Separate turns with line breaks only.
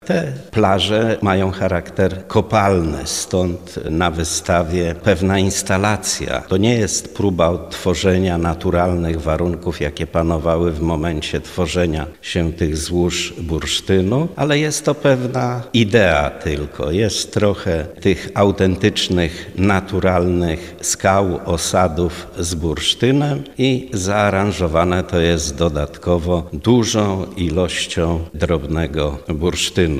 Te plaże mają charakter kopalny, stąd na wystawie pewna instalacja. To nie jest próba odtworzenia naturalnych warunków, jakie panowały w momencie tworzenia się tych złóż bursztynu, ale jest to pewna idea tylko. Jest trochę tych autentycznych, naturalnych skał, osadów z bursztynem i zaaranżowane to jest dodatkowo dużą ilością drobnego bursztynu.